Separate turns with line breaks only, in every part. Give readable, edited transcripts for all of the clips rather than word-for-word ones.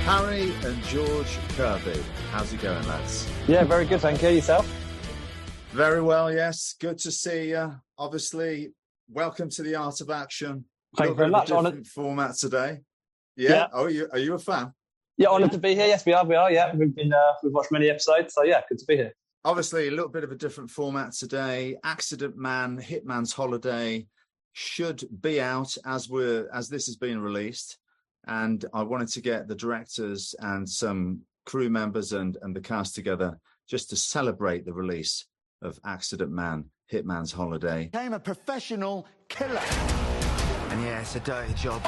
Harry and George Kirby. How's it going, lads?
Yeah, very good, thank you. Yourself?
Very well, yes. Good to see you. Obviously, welcome to the Art of Action.
Thank you very much.
Different format today. Yeah. Oh, are you a fan?
Yeah, honoured to be here. Yes, we are. Yeah, we've watched many episodes, so yeah, good to be here.
Obviously, a little bit of a different format today. Accident Man, Hitman's Holiday should be out as this has been released, and I wanted to get the directors and some crew members and the cast together just to celebrate the release of Accident Man, Hitman's Holiday.
Became a professional killer. And yeah, it's a dirty job.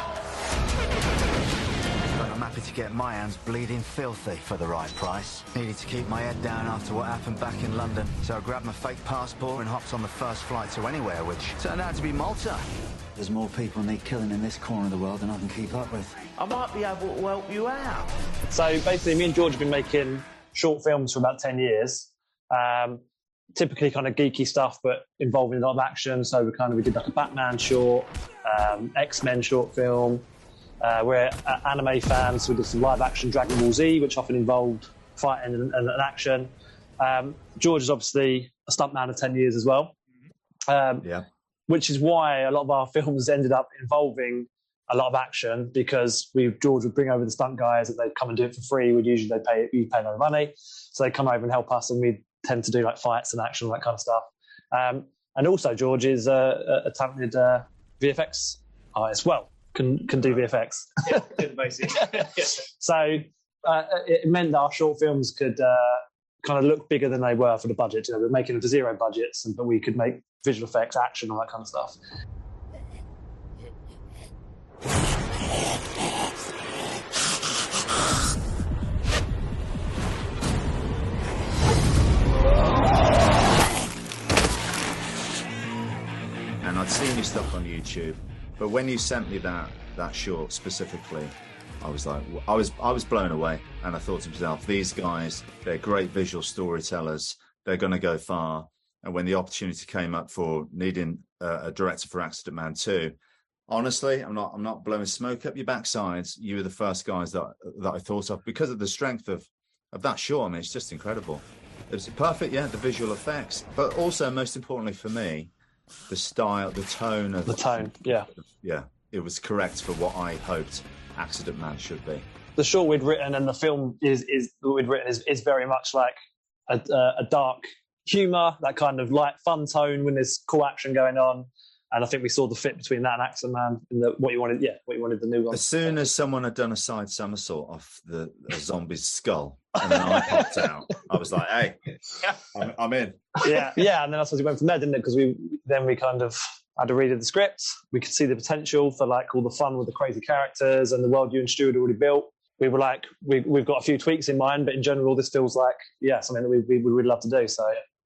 But I'm happy to get my hands bleeding filthy for the right price. Needed to keep my head down after what happened back in London, so I grabbed my fake passport and hopped on the first flight to anywhere, which turned out to be Malta. There's more people need killing in this corner of the world than I can keep up with. I might be able to help you out.
So basically, me and George have been making short films for about 10 years. Typically kind of geeky stuff, but involving a lot of action. So we did like a Batman short, X-Men short film. We're anime fans, so we did some live action Dragon Ball Z, which often involved fighting and action. George is obviously a stuntman of 10 years as well. Which is why a lot of our films ended up involving a lot of action, because George would bring over the stunt guys and they'd come and do it for free. They'd pay no money. So they'd come over and help us, and we'd tend to do like fights and action, all that kind of stuff. And also George is a talented VFX artist. Well, can do VFX. So it meant that our short films could kind of look bigger than they were for the budget. You know, we're making them for zero budgets, but we could make visual effects, action, all that kind of stuff.
And I'd seen your stuff on YouTube, but when you sent me that short specifically, I was like, I was blown away, and I thought to myself, these guys, they're great visual storytellers. They're going to go far. And when the opportunity came up for needing a director for Accident Man 2, honestly, I'm not blowing smoke up your backsides. You were the first guys that I thought of because of the strength of that short. I mean, it's just incredible. It was perfect, the visual effects, but also most importantly for me, the style, the tone. Yeah, it was correct for what I hoped Accident Man should be.
The short we'd written and the film is very much like a dark humour, that kind of light, fun tone when there's cool action going on. And I think we saw the fit between that and Accident Man and what you wanted the new one.
As soon as someone had done a side somersault off a zombie's skull and then I popped out, I was like, hey, I'm in.
Yeah, and then I suppose we went from there, didn't it? Because we kind of had to read the script. We could see the potential for like all the fun with the crazy characters and the world you and Stu had already built. We were like, we've got a few tweaks in mind, but in general, this feels like, something that we would really love to do. So,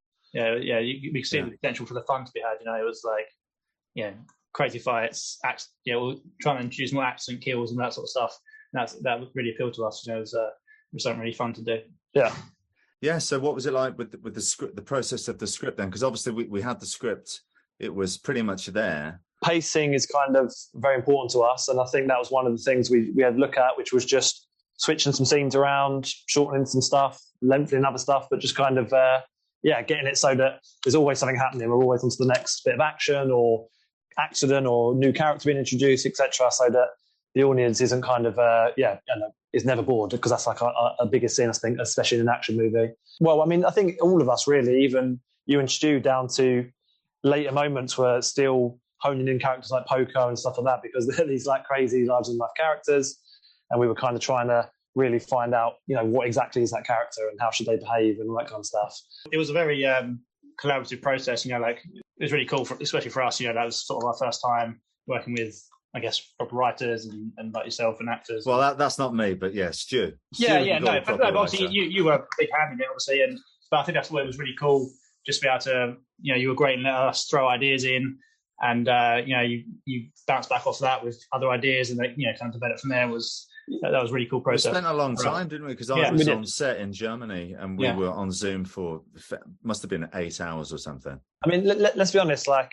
we could see the potential for the fun to be had. You know, it was like, crazy fights, we're trying to introduce more accident kills and that sort of stuff. And that really appealed to us. You know, it was something really fun to do.
Yeah. So, what was it like with the script, the process of the script then? Because obviously we had the script; it was pretty much there.
Pacing is kind of very important to us, and I think that was one of the things we had to look at, which was just switching some scenes around, shortening some stuff, lengthening other stuff, but just kind of getting it so that there's always something happening. We're always on to the next bit of action or accident or new character being introduced, etc., so that the audience isn't kind of is never bored, because that's like a biggest scene, I think, especially in an action movie. Well, I mean, I think all of us really, even you and Stu, down to later moments, were still honing in characters like Poco and stuff like that, because they're these like crazy larger than life characters, and we were kind of trying to really find out, what exactly is that character and how should they behave and all that kind of stuff.
It was a very collaborative process, like it was really cool, especially for us. That was sort of our first time working with, I guess, proper writers and like yourself and actors.
Well, that's not me, but Stu.
But obviously you were a big hand in it, obviously, but I think that's what it was really cool, just to be able to, you were great and let us throw ideas in, and you bounce back off that with other ideas, and kind of develop from there. That was a really cool process.
We spent a long time, didn't we? Because I was on set in Germany, and we were on Zoom for must have been 8 hours or something.
I mean, let's be honest. Like,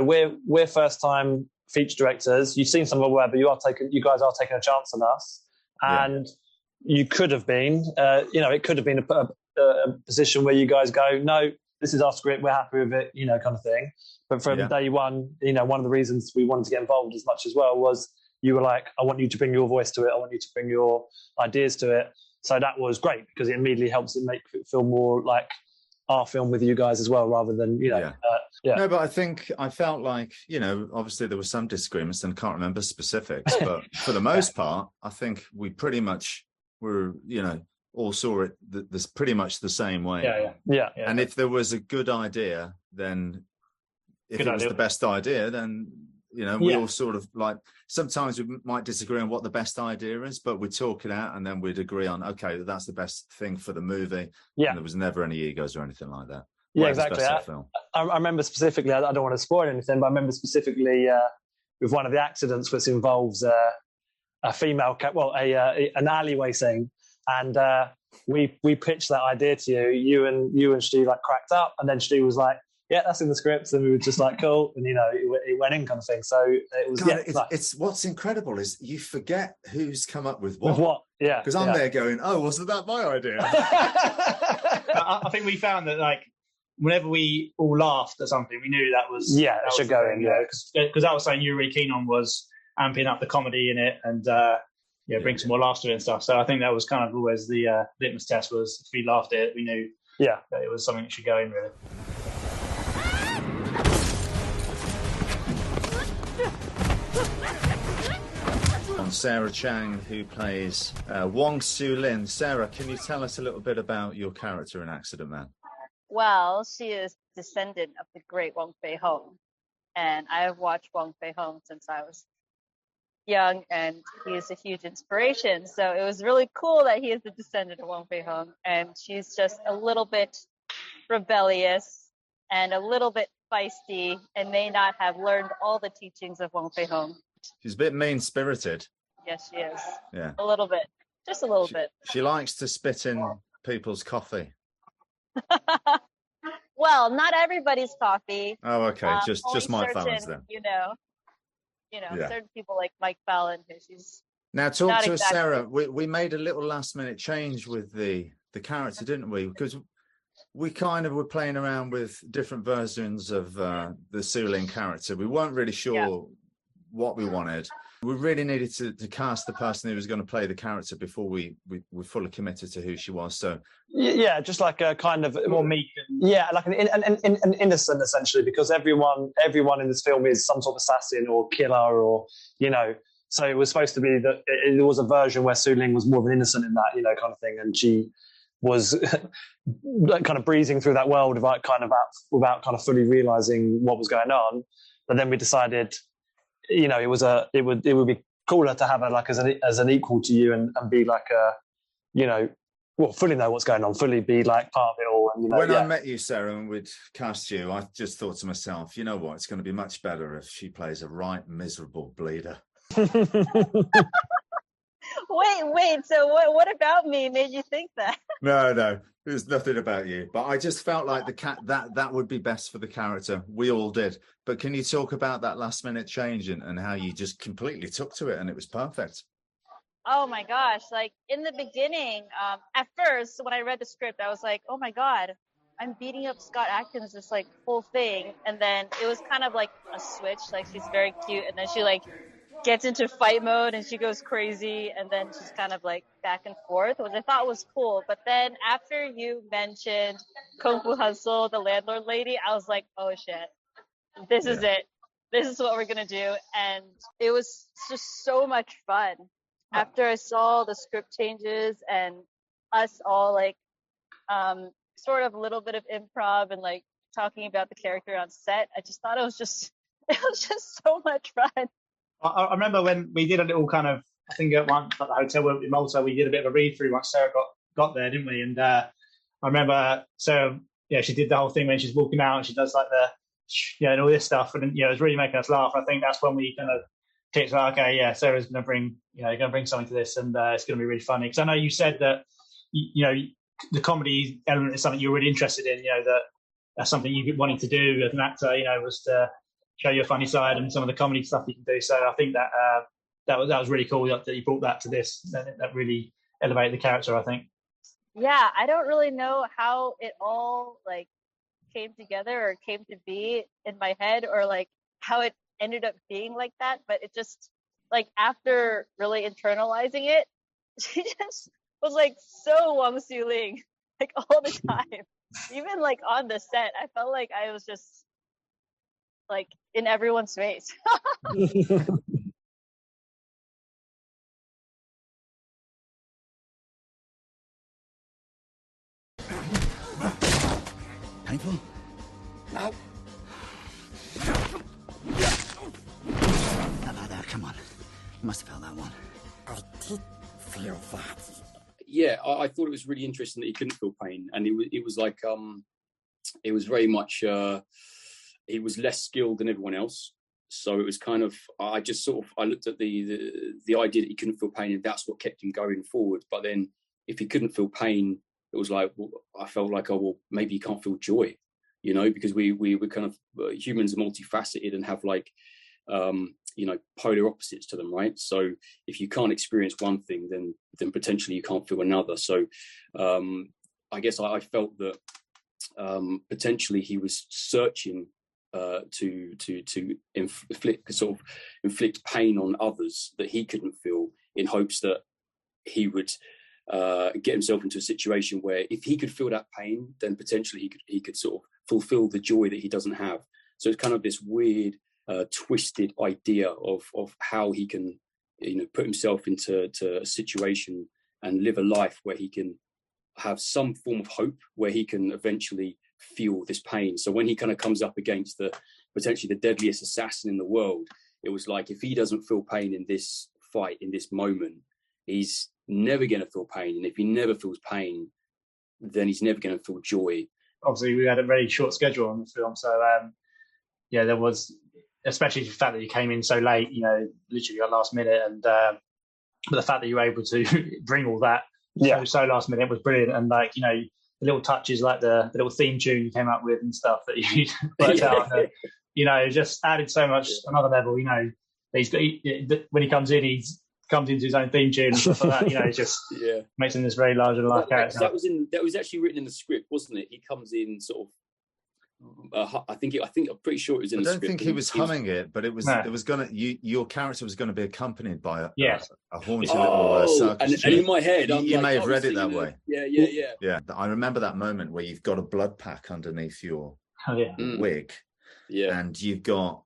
we're first time feature directors. You've seen some of our work, but you guys are taking a chance on us. and you could have been, it could have been a position where you guys go, no, this is our script, we're happy with it, kind of thing. But from day one, one of the reasons we wanted to get involved as much as well was you were like, I want you to bring your voice to it, I want you to bring your ideas to it. So that was great because it immediately helps it make it feel more like our film with you guys as well, rather than, No,
but I felt like, obviously there were some disagreements and can't remember specifics, but for the most part, I think we pretty much were, all saw it there's pretty much the same way.
Yeah.
And if there was a good idea, then if it was the best idea, then we all sort of like, sometimes we might disagree on what the best idea is, but we'd talk it out and then we'd agree on, okay, that's the best thing for the movie.
Yeah.
And there was never any egos or anything like that.
Yeah, exactly. I remember specifically, I don't want to spoil anything, but I remember specifically with one of the accidents which involves a female, an alleyway scene. And we pitched that idea to you and Stu like cracked up, and then Stu was like, yeah, that's in the script, and we were just like, cool, and it went in kind of thing. So it was.
God, it's what's incredible is you forget who's come up with what.
With what? Yeah.
Because I'm there going, oh, wasn't that my idea?
I think we found that like whenever we all laughed at something, we knew that was
it should go in. Yeah,
because that was something you were really keen on, was amping up the comedy in it and bring some more laughs to it and stuff. So I think that was kind of always the litmus test, was if we laughed at it, we knew that it was something that should go in, really.
On Sarah Chang, who plays Wong Su Lin. Sarah, can you tell us a little bit about your character in Accident Man?
Well, she is descendant of the great Wong Fei-hung, and I have watched Wong Fei-hung since I was young, and he is a huge inspiration. So it was really cool that he is the descendant of Wong Fei-hung, and she's just a little bit rebellious and a little bit feisty, and may not have learned all the teachings of Wong Fei-hung.
She's a bit mean-spirited.
Yes, she is.
Yeah.
A little bit. Just a little bit.
She likes to spit in people's coffee.
Well, not everybody's coffee.
Oh, okay. Just Mike Fallon's then.
Certain people like Mike Fallon, who she's.
Now talk to us, Sarah. We made a little last-minute change with the character, didn't we? Because we kind of were playing around with different versions of the Su Lin character. We weren't really sure what we wanted. We really needed to cast the person who was going to play the character before we fully committed to who she was. So
just like a kind of
more meek.
Like an innocent, essentially, because everyone in this film is some sort of assassin or killer, or So it was supposed to be that there was a version where Su Lin was more of an innocent in that, kind of thing, and she was kind of breezing through that world without kind of fully realizing what was going on. But then we decided, it would be cooler to have her like as an equal to you and be like fully know what's going on, fully be like part of it all. And
when I met you, Sarah, and we'd cast you, I just thought to myself, you know what, it's going to be much better if she plays a right miserable bleeder.
Wait. So what about me made you think that?
No, there's nothing about you. But I just felt like that would be best for the character. We all did. But can you talk about that last minute change and how you just completely took to it and it was perfect?
Oh my gosh! Like in the beginning, at first when I read the script, I was like, oh my god, I'm beating up Scott Adkins this like whole thing, and then it was kind of like a switch. Like she's very cute, and then she like gets into fight mode and she goes crazy, and then she's kind of like back and forth, which I thought was cool. But then after you mentioned Kung Fu Hustle, the landlord lady, I was like, oh shit, this is it. This is what we're gonna do. And it was just so much fun. After I saw the script changes and us all like sort of a little bit of improv and like talking about the character on set, I just thought it was just so much fun.
I remember when we did a little kind of, I think at one at the hotel in Malta, we did a bit of a read through once Sarah got there, didn't we? And I remember Sarah, she did the whole thing when she's walking out and she does like the, and all this stuff, and it was really making us laugh. I think that's when we kind of clicked like, okay, Sarah's going to bring something to this, and it's going to be really funny. Because I know you said that the comedy element is something you're really interested in. That's something you've been wanting to do as an actor. Was to show your funny side and some of the comedy stuff you can do. So I think that that was really cool that you brought that to this. That really elevated the character, I think.
Yeah, I don't really know how it all like came together or came to be in my head, or like how it ended up being like that, but it just like after really internalizing it, she just was like so Wang Xiuling like all the time. Even like on the set, I felt like I was just like in everyone's face.
Painful? No. How about that? Come on. You must have felt that one.
I did feel that.
Yeah, I thought it was really interesting that he couldn't feel pain, and it was like it was very much he was less skilled than everyone else. So it was kind of, I looked at the idea that he couldn't feel pain, and that's what kept him going forward. But then if he couldn't feel pain, it was like, well, I felt like, oh, well, maybe he can't feel joy, you know, because we were kind of, humans are multifaceted and have like, you know, polar opposites to them, right? So if you can't experience one thing, then potentially you can't feel another. So I guess I felt that potentially he was searching to inflict pain on others that he couldn't feel, in hopes that he would get himself into a situation where if he could feel that pain, then potentially he could sort of fulfill the joy that he doesn't have. So it's kind of this weird, twisted idea of how he can, you know, put himself into a situation and live a life where he can have some form of hope, where he can eventually feel this pain. So when he kind of comes up against potentially the deadliest assassin in the world, it was like, if he doesn't feel pain in this fight, in this moment, he's never going to feel pain. And if he never feels pain, then he's never going to feel joy. Obviously,
we had a very short schedule on the film. So, yeah, there was, especially the fact that you came in so late, you know, literally at last minute. And but the fact that you were able to bring all that so last minute was brilliant. And like, you know, the little touches like the little theme tune you came up with and stuff that you worked out, and, you know, just added so much another level. You know, he's got, when he comes in, he's comes into his own theme tune and stuff like that. You know, it just makes him this very larger than life character.
That was actually written in the script, wasn't it? He comes in sort of. I'm pretty sure it was in the script.
I don't think he was humming it, but it was. No. It was gonna. your character was going to be accompanied by a haunty little circus.
And in my head,
you may have read it that way.
Yeah.
I remember that moment where you've got a blood pack underneath your wig, and you've got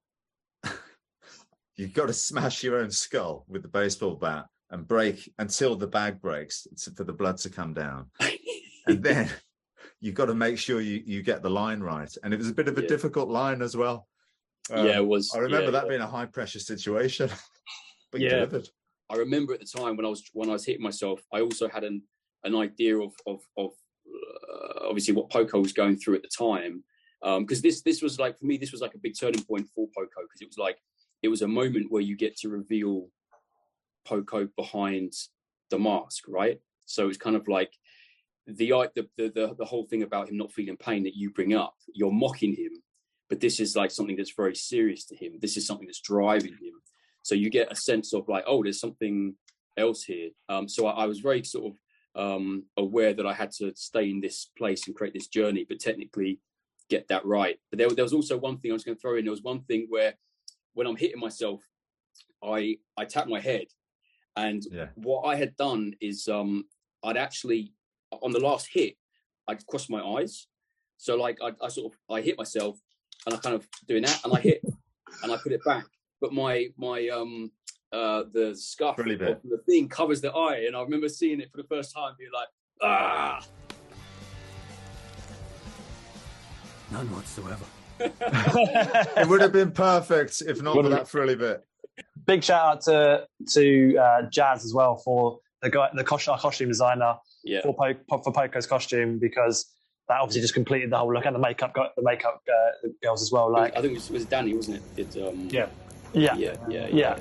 to smash your own skull with the baseball bat and break until the bag breaks for the blood to come down, and then you've got to make sure you get the line right. And it was a bit of a difficult line as well.
It was.
I remember that being a high pressure situation, but you delivered.
I remember at the time when I was hitting myself, I also had an idea of obviously what Poco was going through at the time. Because this was like, for me, this was like a big turning point for Poco, because it was a moment where you get to reveal Poco behind the mask, right? So it's kind of like the whole thing about him not feeling pain that you bring up. You're mocking him, but this is like something that's very serious to him. This is something that's driving him. So you get a sense of like, oh, there's something else here. So I was very sort of aware that I had to stay in this place and create this journey, but technically get that right. But there was also one thing I was going to throw in. There was one thing where when I'm hitting myself, I tap my head, and what I had done is I'd actually, on the last hit, I'd cross my eyes. So like I hit myself, and I kind of doing that, and I hit, and I put it back. But my the scuff of the thing covers the eye, and I remember seeing it for the first time, being like, ah.
None whatsoever.
It would have been perfect if not for that frilly bit.
Big shout out to Jazz as well for our costume designer for Poco's costume, because that obviously just completed the whole look, and the makeup girls as well. Like,
I think it was Danny, wasn't it?
Yeah.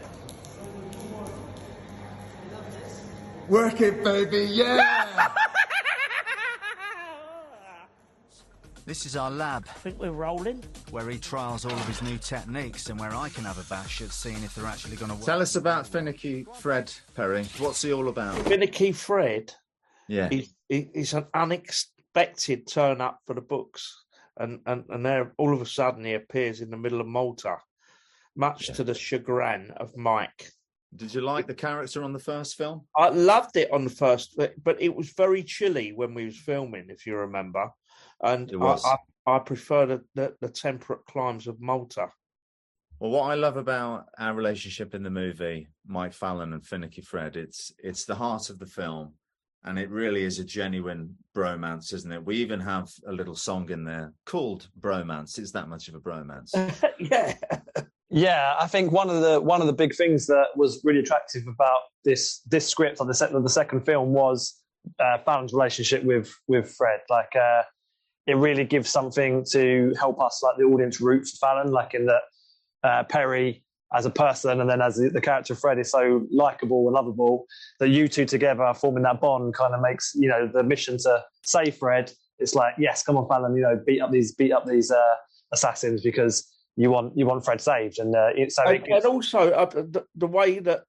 Work it, baby, yeah.
This is our lab,
I think we're rolling.
where he trials all of his new techniques and where I can have a bash at seeing if they're actually going to work.
Tell us about Finicky Fred, Perry. What's he all about?
Finicky Fred.
Yeah.
He's an unexpected turn up for the books, and there all of a sudden he appears in the middle of Malta, much to the chagrin of Mike.
Did you like the character on the first film?
I loved it on the first, but it was very chilly when we was filming, if you remember, and
It was.
I prefer the temperate climes of Malta.
Well, what I love about our relationship in the movie, Mike Fallon and Finicky Fred, it's the heart of the film, and it really is a genuine bromance, isn't it? We even have a little song in there called Bromance. It's that much of a bromance.
Yeah.
Yeah, I think one of the big things that was really attractive about this script on the second film was Fallon's relationship with Fred. Like, it really gives something to help us, like the audience, root for Fallon. Like in that Perry as a person, and then as the character of Fred is so likable and lovable, that you two together forming that bond kind of makes, you know, the mission to save Fred. It's like, yes, come on, Fallon, you know, beat up these assassins because you want Fred saved, and
also the way that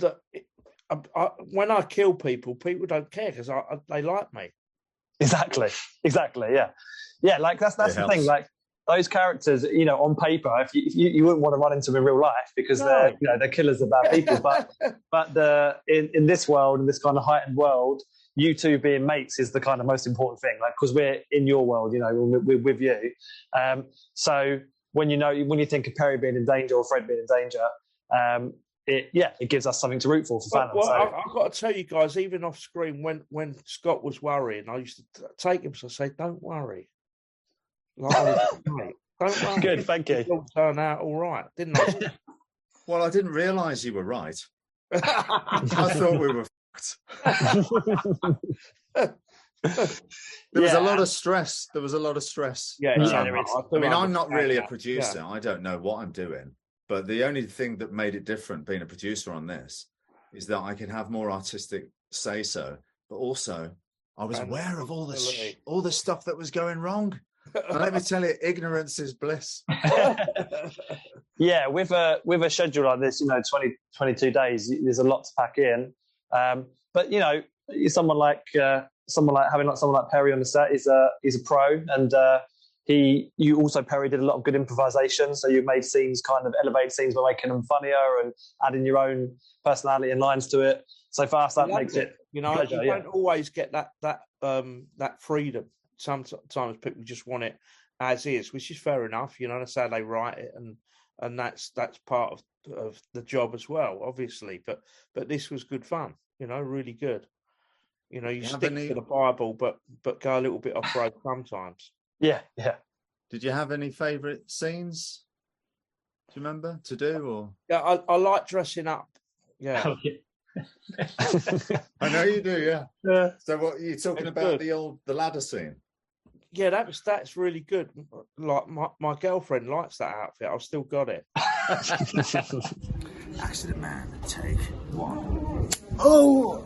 when I kill people don't care because they like me.
Exactly, yeah. Like that's the thing. Like those characters, you know, on paper, if you wouldn't want to run into them in real life because they're killers of bad people. But in this world, in this kind of heightened world, you two being mates is the kind of most important thing. Like because we're in your world, you know, we're with you. So when you think of Perry being in danger or Fred being in danger, it gives us something to root for Fallon.
Well, I've got to tell you guys, even off screen, when Scott was worrying, I used to take him, so I say, "Don't worry." Like, don't worry.
Good, thank you.
It'll turn out all right, didn't I?
Well, I didn't realise you were right. I thought we were fucked. There was a lot of stress.
Yeah,
I mean, I'm not really a producer. Yeah. I don't know what I'm doing. But the only thing that made it different being a producer on this is that I could have more artistic say-so. But also, I was aware of all the stuff that was going wrong. And let me tell you, ignorance is bliss.
Yeah, with a schedule like this, 22 days, there's a lot to pack in. But someone like Perry on the set is a pro, and you also, Perry, did a lot of good improvisation. So you made scenes, kind of elevated scenes by making them funnier and adding your own personality and lines to it. So for us, that makes it pleasure,
you don't always get that freedom. Sometimes people just want it as is, which is fair enough. That's how they write it, and that's part of the job as well, obviously. But this was good fun, really good. You stick to the Bible, but go a little bit off road sometimes.
Yeah.
Did you have any favourite scenes? Do you remember to do or?
Yeah, I like dressing up. Yeah.
Oh, yeah.
I know you do. Yeah.
Yeah.
So what you're talking about the ladder scene?
Yeah, that's really good. Like my girlfriend likes that outfit. I've still got it.
Accident Man, take one.
Oh.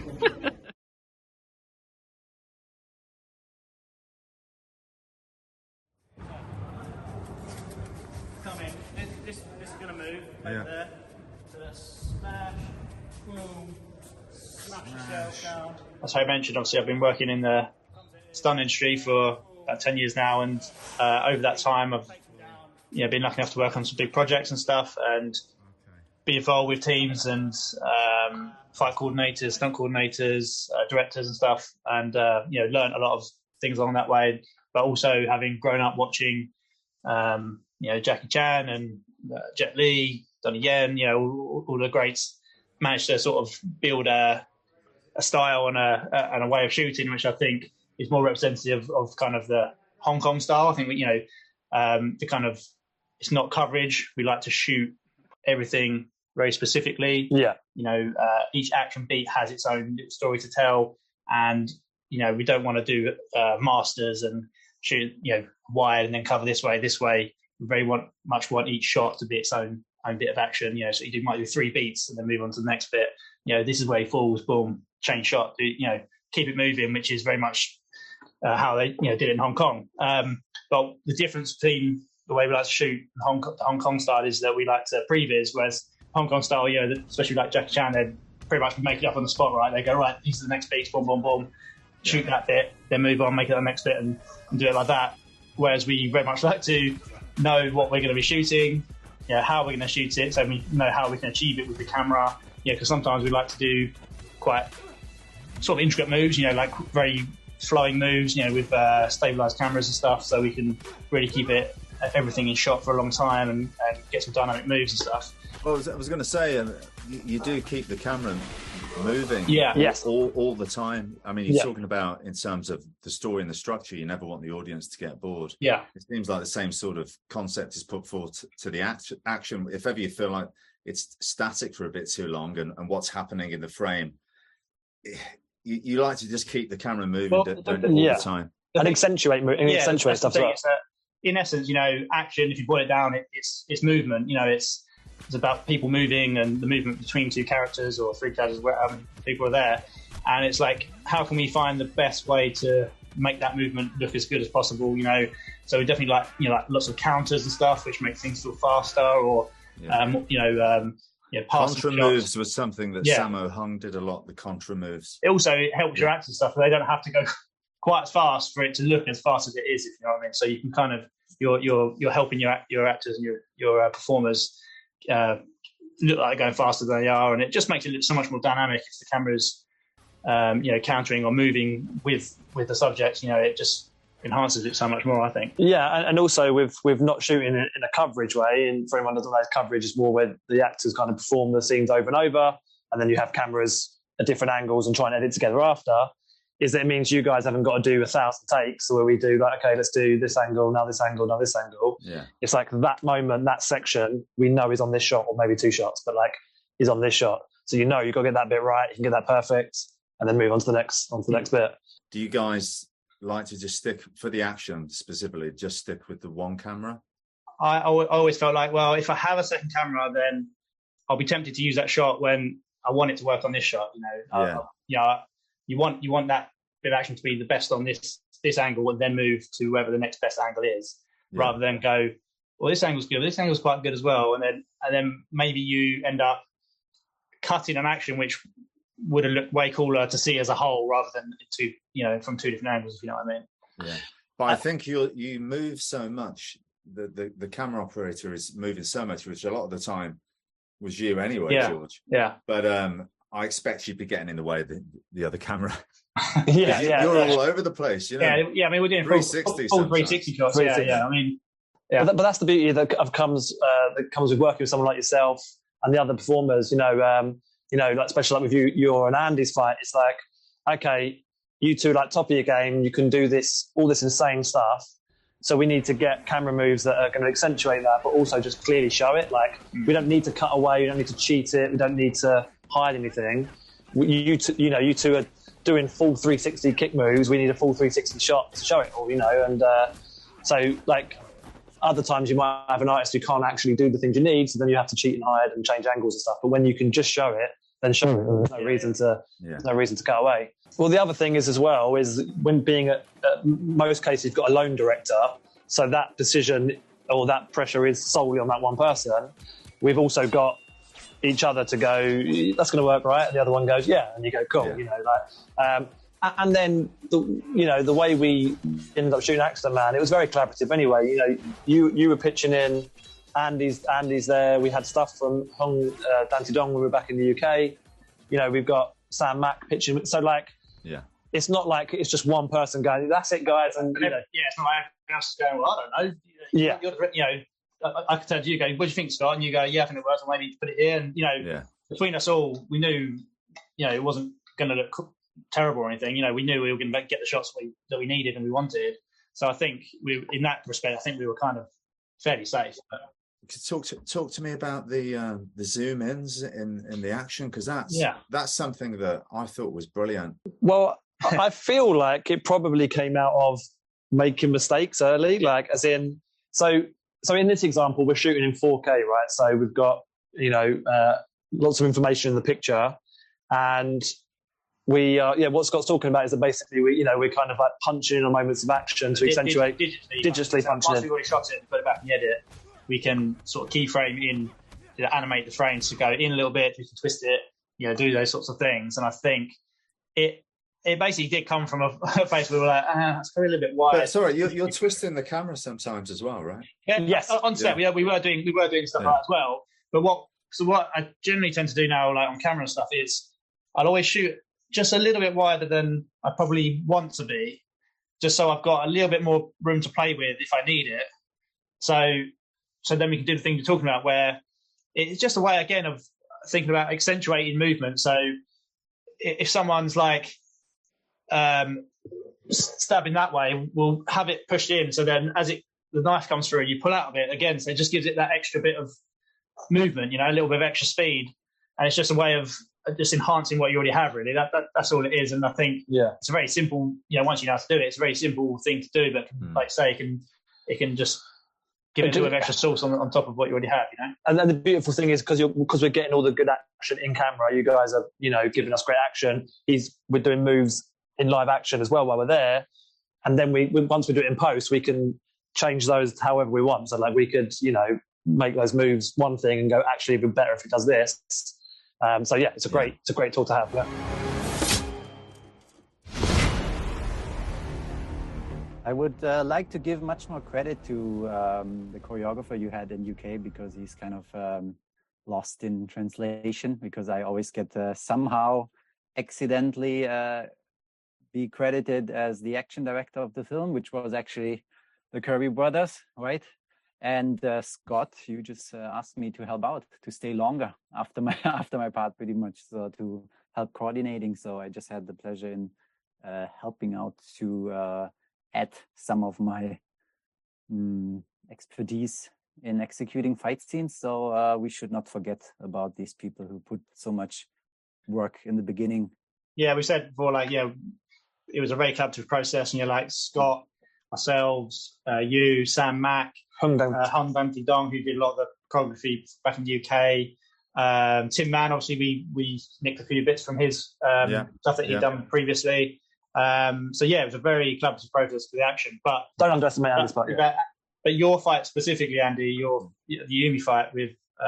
Come in. This is going to move.
Yeah.
There. To the smash. Boom. Smash yourself down. As I mentioned, obviously, I've been working in the stunt industry for about 10 years now, and over that time, I've been lucky enough to work on some big projects and stuff, and be involved with teams and fight coordinators, stunt coordinators, directors, and stuff, and learned a lot of things along that way. But also having grown up watching, Jackie Chan and Jet Li, Donnie Yen, all the greats, managed to sort of build a style and a way of shooting, which I think is more representative of kind of the Hong Kong style. I think the kind of, it's not coverage. We like to shoot everything very specifically.
Yeah.
Each action beat has its own story to tell, and we don't want to do masters and shoot wide and then cover this way. We very much want each shot to be its own bit of action. So you might do 3 beats and then move on to the next bit. This is where he falls, boom, change shot. Keep it moving, which is very much how they did it in Hong Kong. But the difference between the way we like to shoot the Hong Kong style is that we like to previs, whereas Hong Kong style, especially like Jackie Chan, they pretty much make it up on the spot, right? They go, right, these are the next beats, boom, boom, boom, shoot that bit, then move on, make it the next bit, and do it like that. Whereas we very much like to know what we're going to be shooting, how we're going to shoot it, so we know how we can achieve it with the camera. Because sometimes we like to do quite sort of intricate moves, like very flowing moves, with stabilized cameras and stuff, so we can really keep everything in shot for a long time and get some dynamic moves and stuff.
Well, I was going to say, you do keep the camera moving all the time. I mean, you're talking about in terms of the story and the structure, you never want the audience to get bored.
Yeah.
It seems like the same sort of concept is put forward to the action. If ever you feel like it's static for a bit too long and what's happening in the frame, you like to just keep the camera moving all the time.
And accentuate stuff as well.
In essence, action, if you boil it down, it's movement. It's about people moving and the movement between two characters or three characters, where people are there. And it's like, how can we find the best way to make that movement look as good as possible? So we definitely like lots of counters and stuff, which make things feel faster. Or
contra moves was something that Sammo Hung did a lot. The contra moves.
It also helps your actors stuff. They don't have to go quite as fast for it to look as fast as it is, if you know what I mean. So you can kind of you're helping your actors and your performers look like they're going faster than they are, and it just makes it look so much more dynamic if the camera's countering or moving with the subject. It just enhances it so much more, I think.
Yeah, and also with not shooting in a coverage way, and for anyone who doesn't know, coverage is more where the actors kind of perform the scenes over and over, and then you have cameras at different angles and try and edit together after, is that it means you guys haven't got to do 1,000 takes where we do like, okay, let's do this angle, now this angle, now this angle.
Yeah.
It's like that moment, that section, we know is on this shot, or maybe two shots, but like is on this shot. So you've got to get that bit right, you can get that perfect, and then move on to the next bit.
Do you guys like to just stick, for the action specifically, just stick with the one camera?
I always felt like, well, if I have a second camera, then I'll be tempted to use that shot when I want it to work on this shot. You want that bit of action to be the best on this angle, and then move to wherever the next best angle is, rather than go, well, this angle's good, this angle's quite good as well, and then maybe you end up cutting an action which would have looked way cooler to see as a whole, rather than from two different angles, if you know what I mean.
Yeah, but I think you move so much. The camera operator is moving so much, which a lot of the time was you anyway, George.
Yeah.
But I expect you'd be getting in the way of the other camera.
You're
all over the place,
Yeah, I mean, we're doing
360
full 360 shots. 360. Yeah. I mean,
but that's the beauty that comes with working with someone like yourself and the other performers. Like especially like with you and Andy's fight. It's like, okay, you two like top of your game. You can do all this insane stuff. So we need to get camera moves that are going to accentuate that, but also just clearly show it. Like we don't need to cut away. We don't need to cheat it. We don't need to hide anything. You two are doing full 360 kick moves. We need a full 360 shot to show it all, and so like other times you might have an artist who can't actually do the things you need, so then you have to cheat and hide and change angles and stuff. But when you can just show it, then show it. There's no reason to cut away. Well, the other thing is when being at most cases you've got a lone director, so that decision or that pressure is solely on that one person. We've also got each other to go, that's going to work, right? And the other one goes, yeah, and you go, cool, and then the way we ended up shooting Accident Man, it was very collaborative anyway. You were pitching in, Andy's there. We had stuff from Dante Dong when we were back in the UK. We've got Sam Mack pitching. So it's not like it's just one person going, that's it, guys. And
it's not like everyone else is going, well, I don't know. I could turn to you, go, what do you think, Scott? And you go, yeah, I think it works. I maybe put it here. And between us all, we knew, it wasn't going to look terrible or anything. We knew we were going to get the shots that we needed and we wanted. So I think in that respect, I think we were kind of fairly safe.
Talk to me about the zoom ins in the action, because that's something that I thought was brilliant.
Well, I feel like it probably came out of making mistakes early, like as in so in this example we're shooting in 4K, right? So we've got lots of information in the picture, and what Scott's talking about is that basically we're kind of like punching in on moments of action to accentuate digitally punching
once
in.
we've already shot it and put it back in the edit, we can sort of keyframe in, animate the frames to go in a little bit, we can twist it, do those sorts of things. And I think it basically did come from a place where we were like, that's probably a little bit wide.
But sorry, you're twisting the camera sometimes as well, right?
Yeah,
yes.
On set, we were doing stuff like that as well. But what I generally tend to do now, like on camera and stuff, is I'll always shoot just a little bit wider than I probably want to be, just so I've got a little bit more room to play with if I need it. So then we can do the thing you're talking about, where it's just a way, again, of thinking about accentuating movement. So if someone's like stabbing that way, we'll have it pushed in. So then as the knife comes through, you pull out of it again. So it just gives it that extra bit of movement, a little bit of extra speed. And it's just a way of just enhancing what you already have, really. That's all it is. And I think it's a very simple, once you know how to do it, it's a very simple thing to do. But like I say, it can just give it a little bit of extra sauce on top of what you already have,
And then the beautiful thing is because we're getting all the good action in camera, you guys are, giving us great action. We're doing moves in live action as well while we're there. And then once we do it in post, we can change those however we want. So like we could, make those moves one thing and go, actually, it'd be better if it does this. So yeah, it's a great tool to have. Yeah.
I would like to give much more credit to the choreographer you had in UK, because he's kind of lost in translation, because I always get somehow accidentally be credited as the action director of the film, which was actually the Kirby brothers, right? And Scott, you just asked me to help out, to stay longer after my part, pretty much, so to help coordinating. So I just had the pleasure in helping out to add some of my expertise in executing fight scenes. So we should not forget about these people who put so much work in the beginning.
Yeah, we said before, it was a very collaborative process, and you're like Scott, ourselves, you, Sam Mack, Hung Dante Dong, who did a lot of the choreography back in the UK. Tim Mann, obviously, we nicked a few bits from his stuff that he'd done previously. So yeah, it was a very collaborative process for the action. But
don't underestimate Andy's part.
But your fight specifically, Andy, the Yumi fight with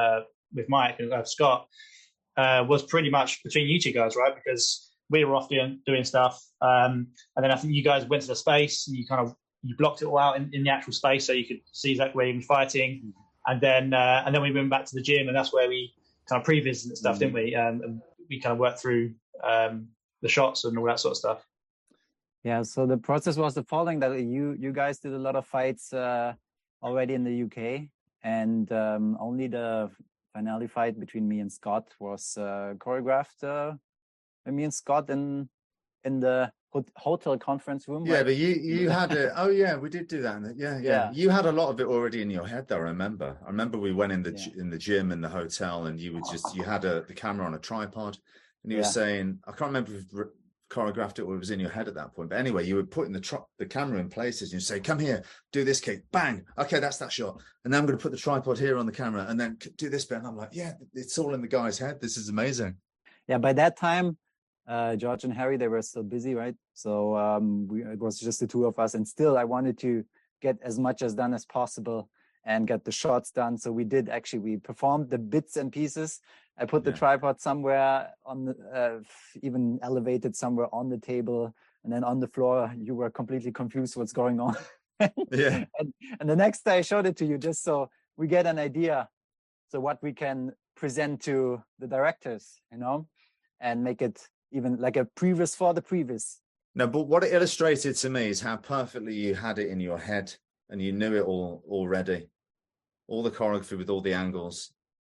Mike and Scott was pretty much between you two guys, right? Because we were off doing stuff, and then I think you guys went to the space and you blocked it all out in the actual space, so you could see exactly where you were fighting. And then we went back to the gym, and that's where we kind of pre-visited stuff, didn't we? And we kind of worked through the shots and all that sort of stuff.
Yeah, so the process was the following: that you guys did a lot of fights already in the UK, and only the finale fight between me and Scott was choreographed by me and Scott in the hotel conference room.
Yeah,
right?
but you had it. Oh yeah, we did do that. Yeah. You had a lot of it already in your head, though. I remember we went in the gym in the hotel, and you had the camera on a tripod, and you were saying, I can't remember if you choreographed it or it was in your head at that point. But anyway, you were putting the camera in places, and you say, "Come here, do this kick, bang. Okay, that's that shot, and then I'm going to put the tripod here on the camera, and then do this bit." And I'm like, "Yeah, it's all in the guy's head. This is amazing."
Yeah, by that time, George and Harry, they were still busy, right? So it was just the two of us, and still I wanted to get as much as done as possible and get the shots done. So we performed the bits and pieces. I put the tripod somewhere on the, even elevated somewhere on the table, and then on the floor, you were completely confused what's going on. And the next day I showed it to you just so we get an idea, so what we can present to the directors, and make it even like a previous for the previous.
No, but what it illustrated to me is how perfectly you had it in your head, and you knew it all already. All the choreography with all the angles.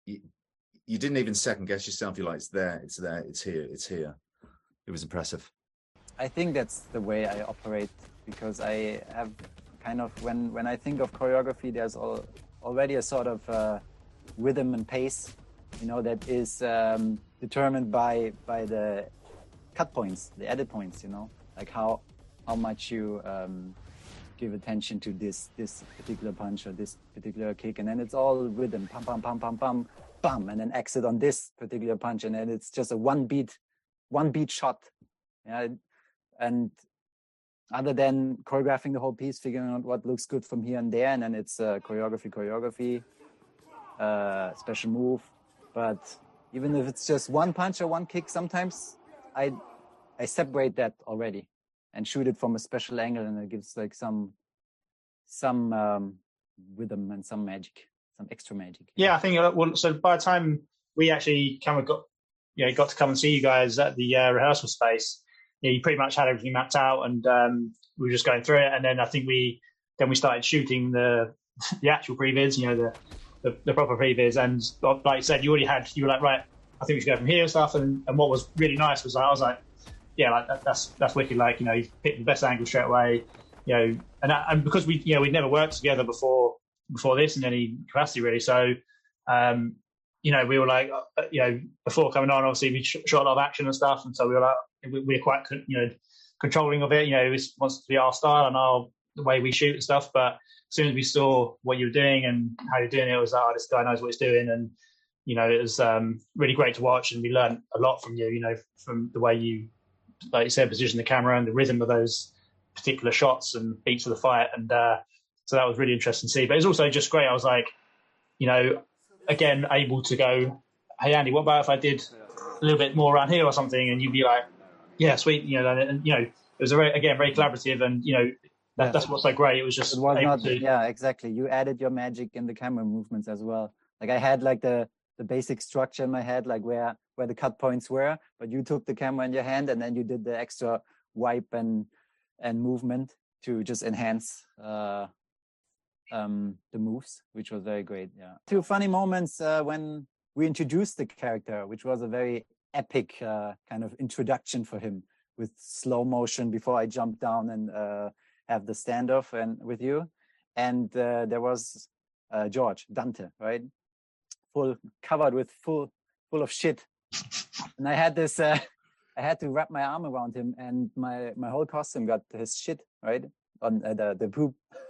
You didn't even second guess yourself. You're like, it's there, it's here. It was impressive.
I think that's the way I operate, because I have kind of, when I think of choreography, there's already a sort of rhythm and pace, that is determined by the cut points, the edit points, like how much you give attention to this particular punch or this particular kick, and then it's all rhythm, pam, pam, pam, pam, pam, bam, and then exit on this particular punch, and then it's just a one beat shot, Yeah, and other than choreographing the whole piece, figuring out what looks good from here and there, and then it's choreography, special move. But even if it's just one punch or one kick, sometimes I separate that already and shoot it from a special angle, and it gives like some rhythm and some magic, some extra magic.
Yeah, I think so. By the time we actually got to come and see you guys at the rehearsal space, you pretty much had everything mapped out, and we were just going through it. And then I think we started shooting the actual previds, the proper previds. And like you said, you were like, right, I think we should go from here and stuff. And what was really nice was I was like, yeah, like that's wicked. Like, you picked the best angle straight away, and because we'd never worked together before this in any capacity really. So, we were like, before coming on, obviously we shot a lot of action and stuff. And so we were like, we're quite, controlling of it. It wants to be our style and the way we shoot and stuff. But as soon as we saw what you were doing and how you're doing it, was like, oh, this guy knows what he's doing. And, it was really great to watch, and we learned a lot from you, from the way you, like you said, position the camera and the rhythm of those particular shots and beats of the fight. And so that was really interesting to see. But it was also just great. I was like, again, able to go, hey, Andy, what about if I did a little bit more around here or something? And you'd be like, yeah, sweet. And it was very collaborative, and, that's what's so great. It was just
yeah, exactly. You added your magic in the camera movements as well. Like I had like the basic structure in my head, like where the cut points were, but you took the camera in your hand and then you did the extra wipe and movement to just enhance the moves, which was very great. Yeah. Two funny moments when we introduced the character, which was a very epic kind of introduction for him with slow motion before I jumped down and have the standoff and with you. And there was George Dante, right? Covered with full of shit. And I had this, I had to wrap my arm around him, and my whole costume got his shit, right? On the poop.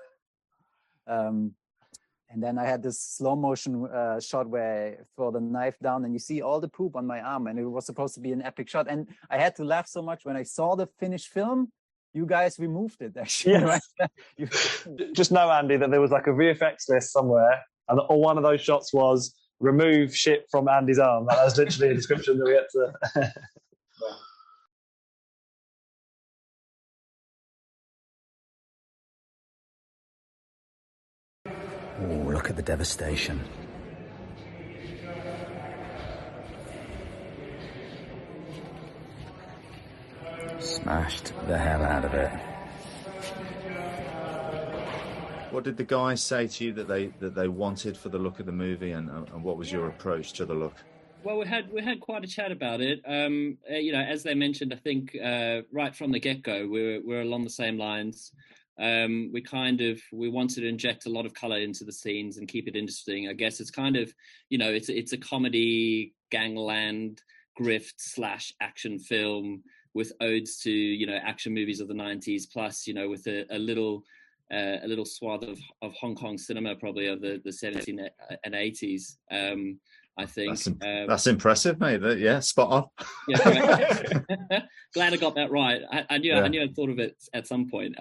And then I had this slow motion shot where I throw the knife down and you see all the poop on my arm, and it was supposed to be an epic shot. And I had to laugh so much when I saw the finished film. You guys removed it, actually.
Yes.
Right?
Just know, Andy, that there was like a VFX list somewhere, and one of those shots was remove shit from Andy's arm. That was literally a description that we had to.
Oh, look at the devastation. Smashed the hell out of it.
What did the guys say to you that they wanted for the look of the movie, and what was your approach to the look?
Well, we had quite a chat about it. As they mentioned, I think right from the get-go, we're along the same lines. We wanted to inject a lot of color into the scenes and keep it interesting. I guess it's kind of, it's a comedy, gangland, grift / action film with odes to, action movies of the 90s, plus, with a little swath of Hong Kong cinema, probably of the 70s and 80s. I think
that's impressive, mate. Yeah, spot on.
Yeah, glad I got that right. I knew I'd thought of it at some point.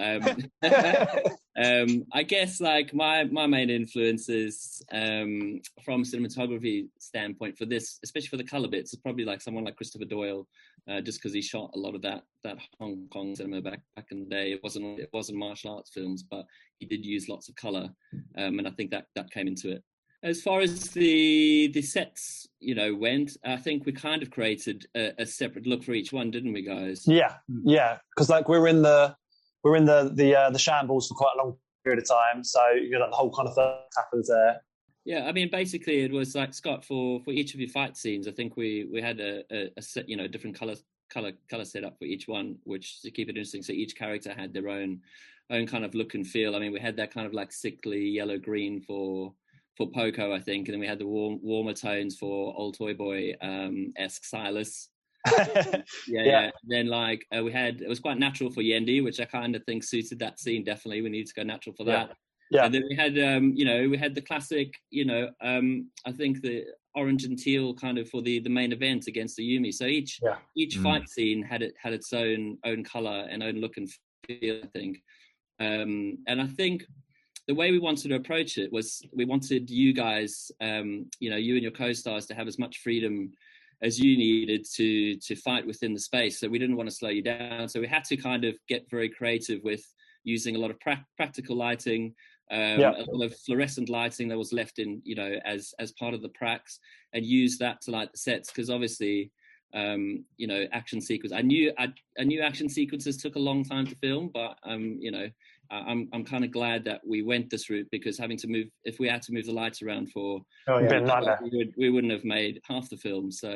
I guess like my main influences from a cinematography standpoint for this, especially for the color bits, is probably like someone like Christopher Doyle, just because he shot a lot of that Hong Kong cinema back in the day. It wasn't martial arts films, but he did use lots of color, and I think that came into it. As far as the sets, went, I think we kind of created a separate look for each one, didn't we, guys?
Yeah. Because like we're in the shambles for quite a long period of time, so the whole kind of thing happens there.
Yeah, I mean, basically, it was like, Scott, for each of your fight scenes, I think we had a set, different color setup for each one, which to keep it interesting. So each character had their own kind of look and feel. I mean, we had that kind of like sickly yellow green for Poco, I think, and then we had the warmer tones for Old Toy Boy esque Silas. Yeah. Then like it was quite natural for Yendi, which I kind of think suited that scene. Definitely, we needed to go natural for that.
Yeah.
And then we had we had the classic, I think orange and teal kind of for the main event against Ayumi. So each fight scene had its own color and own look and feel, I think. And I think the way we wanted to approach it was we wanted you guys, you and your co-stars, to have as much freedom as you needed to fight within the space. So we didn't want to slow you down. So we had to kind of get very creative with using a lot of practical lighting, a lot of fluorescent lighting that was left in, as part of the pracs, and use that to light the sets. Because obviously, action sequence. I knew action sequences took a long time to film, but I'm kind of glad that we went this route, because if we had to move the lights around we wouldn't have made half the film. So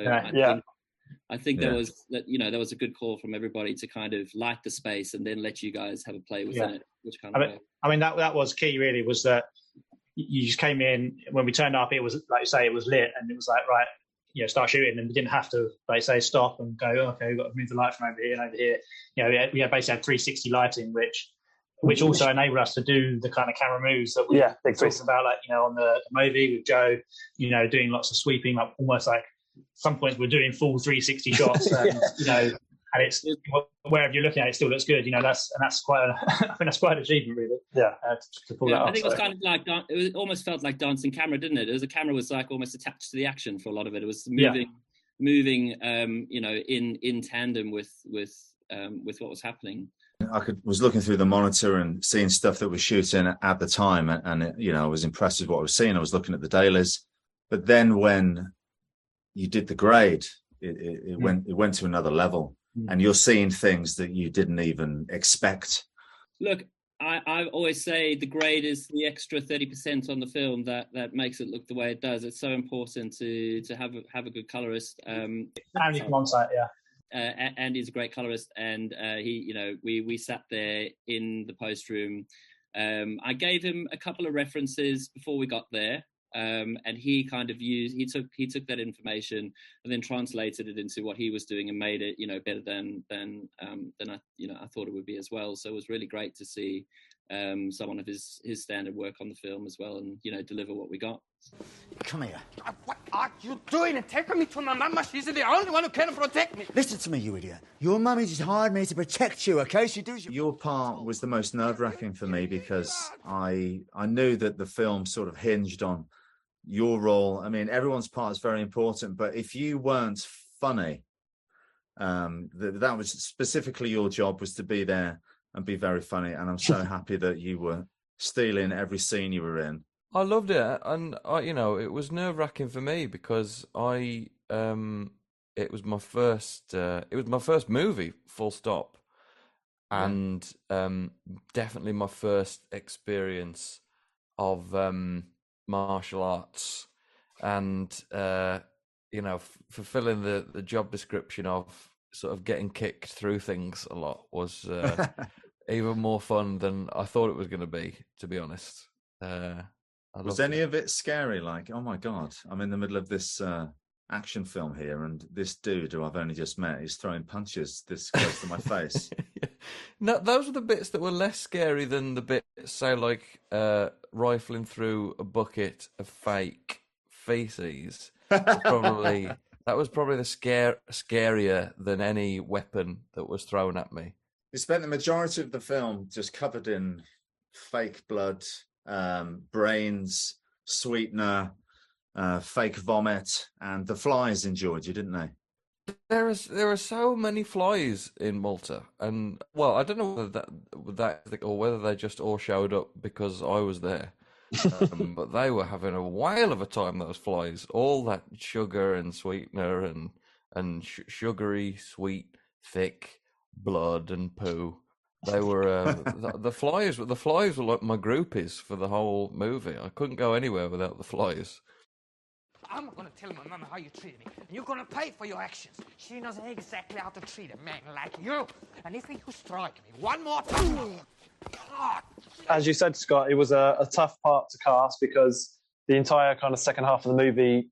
I think there was a good call from everybody to kind of light the space and then let you guys have a play within it.
That was key, really, was that you just came in. When we turned up, it was, like you say, it was lit, and it was like, right, start shooting, and we didn't have to, like say, stop and go, okay, we've got to move the light from over here and over here. We basically had 360 lighting, which also enabled us to do the kind of camera moves that we talked about, like, on the movie with Joe, doing lots of sweeping, like almost like some points we're doing full 360 shots, and, and it's wherever you're looking at, it still looks good. That's quite an achievement, really. To pull that off.
I think it was kind of like it almost felt like dancing camera, didn't it? The camera was like almost attached to the action for a lot of it. It was moving, in tandem with what was happening.
Was looking through the monitor and seeing stuff that was shooting at the time, and I was impressed with what I was seeing. I was looking at the dailies, but then when you did the grade, it went to another level, and you're seeing things that you didn't even expect.
Look, I always say the grade is the extra 30% on the film that makes it look the way it does. It's so important to have a good colorist.
Andy from on-site,
Andy's a great colorist, and we sat there in the post room. I gave him a couple of references before we got there, and he kind of he took that information and then translated it into what he was doing and made it better than I thought it would be as well. So it was really great to see someone of his standard work on the film as well, and deliver what we got.
Come here.
What are you doing? Taking me to my mama. She's the only one who can protect me.
Listen to me, you idiot. Your mummy just hired me to protect you, okay? She does
your part was the most nerve-wracking for me, because I knew that the film sort of hinged on your role. I mean, everyone's part is very important, but if you weren't funny, that was specifically your job, was to be there and be very funny. And I'm so happy that you were stealing every scene you were in.
I loved it, and it was nerve-wracking for me because it was my first movie, full stop, and definitely my first experience of martial arts, and fulfilling the job description of sort of getting kicked through things a lot was even more fun than I thought it was going to be, to be honest.
Was any of it scary? Like, oh my God, I'm in the middle of this action film here, and this dude who I've only just met is throwing punches this close to my face.
No, those were the bits that were less scary than the bits, say, like rifling through a bucket of fake feces. That was probably the scarier than any weapon that was thrown at me.
You spent the majority of the film just covered in fake blood, brains, sweetener, fake vomit, and the flies enjoyed you, didn't they?
There are so many flies in Malta, and well, I don't know whether whether they just all showed up because I was there, but they were having a whale of a time. Those flies, all that sugar and sweetener and sugary, sweet, thick blood and poo. They were the flies. The flies were like my groupies for the whole movie. I couldn't go anywhere without the flies.
I'm gonna tell my mama how you treated me, and you're gonna pay for your actions. She knows exactly how to treat a man like you. And if you strike me one more time,
as you said, Scott, it was a tough part to cast because the entire kind of second half of the movie,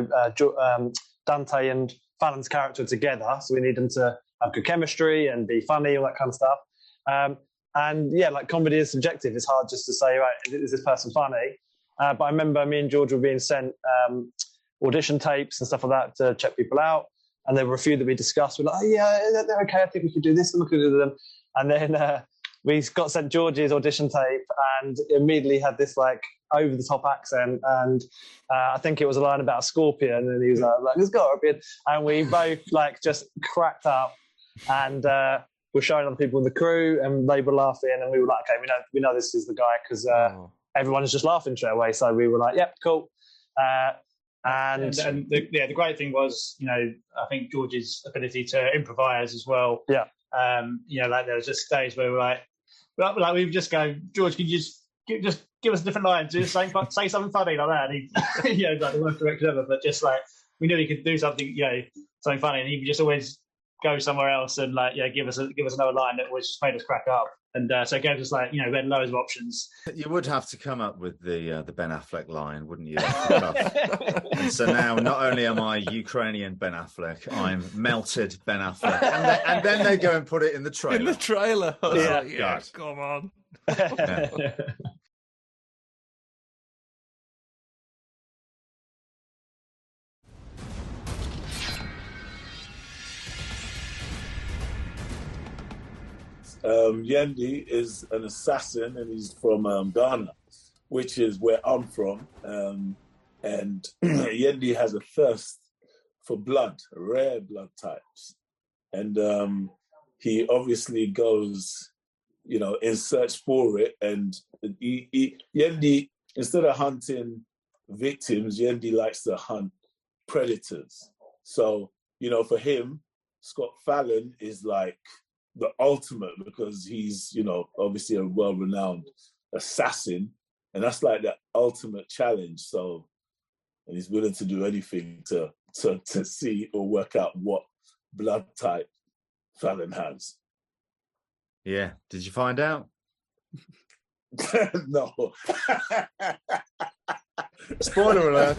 Dante and Fallon's character are together, so we need them to have good chemistry and be funny, all that kind of stuff. And yeah, like comedy is subjective. It's hard just to say, right, is this person funny? But I remember me and George were being sent audition tapes and stuff like that to check people out. And there were a few that we discussed. We're like, oh, yeah, they're okay. I think we could do this and we could do them. And then we got sent George's audition tape and immediately had this like over the top accent. And I think it was a line about a scorpion. And he was like, a scorpion. And we both like just cracked up and we're showing other people in the crew and they were laughing. And we were like, okay, we know this is the guy because everyone is just laughing straight away. So we were like, yep, cool. And
the great thing was, I think George's ability to improvise as well.
Yeah.
Like there was just days where we're like we would just go, George, can you just give us a different line, just say something funny like that. And he, like the worst director ever, but just like we knew he could do something, something funny, and he would just always go somewhere else and like give us another line that always just made us crack up. And so it gave us like, we had loads of options.
You would have to come up with the Ben Affleck line, wouldn't you? And so now not only am I Ukrainian Ben Affleck, I'm melted Ben Affleck. And then they go and put it in the trailer.
In the trailer.
Yeah,
come on.
Yeah.
Yendi is an assassin and he's from Ghana, which is where I'm from. And Yendi has a thirst for blood, rare blood types. And he obviously goes, in search for it. And Yendi, instead of hunting victims, Yendi likes to hunt predators. So, for him, Scott Fallon is like the ultimate because he's, obviously a well-renowned assassin, and that's like the ultimate challenge. So, and he's willing to do anything to see or work out what blood type Fallon has.
Yeah. Did you find out?
No.
Spoiler alert.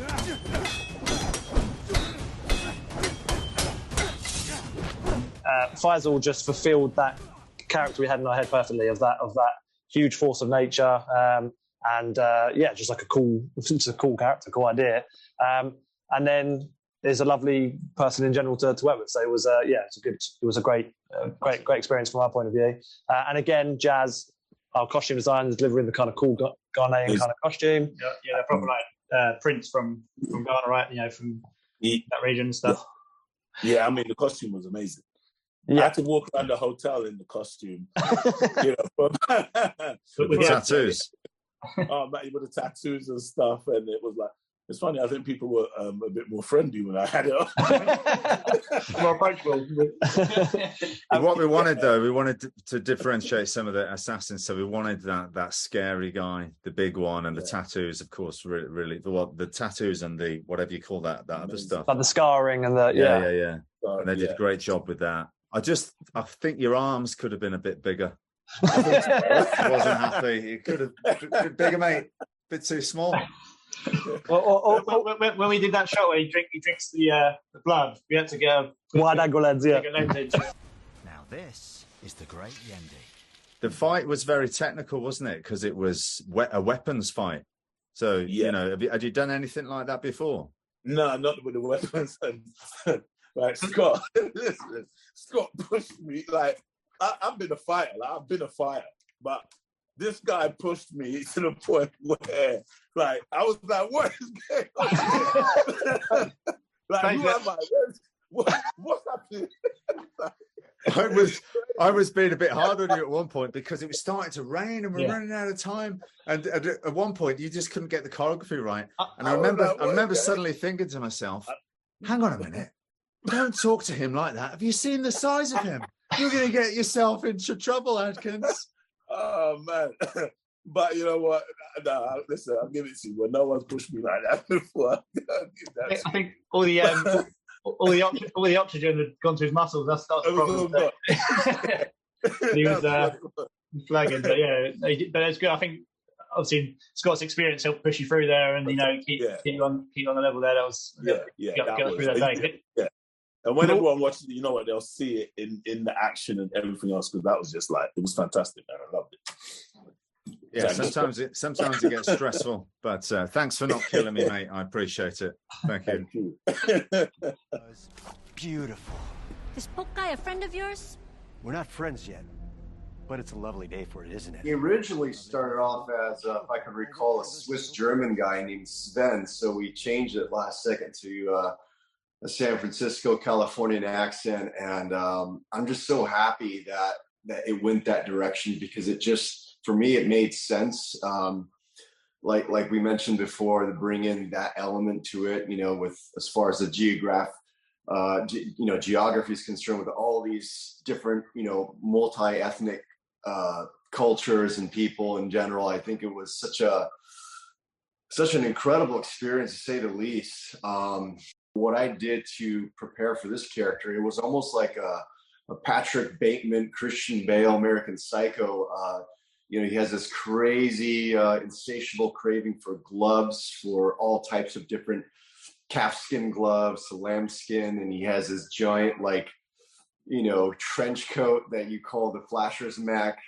Faisal just fulfilled that character we had in our head perfectly of that huge force of nature, just like it's a cool character, cool idea, and then there's a lovely person in general to work with. So it was it was a great experience from our point of view. And again, Jazz, our costume designer, is delivering the kind of cool Ghanaian kind of costume.
Yeah, proper like Prince from Ghana, right? From that region and stuff.
Yeah, I mean the costume was amazing.
Yeah.
I had to walk around the hotel in the costume,
with tattoos.
Oh man, with the tattoos and stuff, and it was like, it's funny. I think people were a bit more friendly when I had it on.
More approachable.
What we wanted, though, we wanted to differentiate some of the assassins. So we wanted that scary guy, the big one, and the tattoos, of course, really the tattoos and the whatever you call that other stuff,
like the scarring and the
yeah. And they did a great job with that. I think your arms could have been a bit bigger. I wasn't happy. You could have been bigger, mate. A bit too small.
When we did that shot where he drinks the blood, we had to go
wide angle lens. Yeah.
Now this is the great Yendi.
The fight was very technical, wasn't it? Because it was a weapons fight. So had you done anything like that before?
No, not with the weapons. Like Scott, listen, Scott pushed me. Like I've been a fighter. But this guy pushed me to the point where, like, I was like, "What is going on?" Like, who am I? What's happening?
I was being a bit hard on you at one point because it was starting to rain and we're running out of time. And at one point, you just couldn't get the choreography right. And I remember suddenly thinking to myself, "Hang on a minute. Don't talk to him like that. Have you seen the size of him? You're going to get yourself into trouble, Adkins."
Oh, man. But you know what? No, listen, I'll give it to you. Well, no one's pushed me like that before.
I think all the oxygen had gone to his muscles. That's the problem. He was flagging. But but it's good. I think obviously Scott's experience helped push you through there and, keep you on the level there. That was get through that day.
Yeah. And when everyone watches it, you know what, they'll see it in the action and everything else, because that was just like, it was fantastic, man. I loved it.
Yeah, sometimes it gets stressful, but thanks for not killing me, mate. I appreciate it. Thank you.
Beautiful.
Is Poke Guy a friend of yours?
We're not friends yet, but it's a lovely day for it, isn't it?
He originally started off as, if I can recall, a Swiss-German guy named Sven, so we changed it last second to a San Francisco, Californian accent, and I'm just so happy that it went that direction, because it just, for me, it made sense. Like we mentioned before, to bring in that element to it, with as far as the geography is concerned, with all these different, multi-ethnic cultures and people in general. I think it was such an incredible experience, to say the least. What I did to prepare for this character, it was almost like a Patrick Bateman, Christian Bale, American Psycho. He has this crazy, insatiable craving for gloves, for all types of different calfskin gloves to lambskin, and he has this giant, trench coat that you call the Flasher's Mac.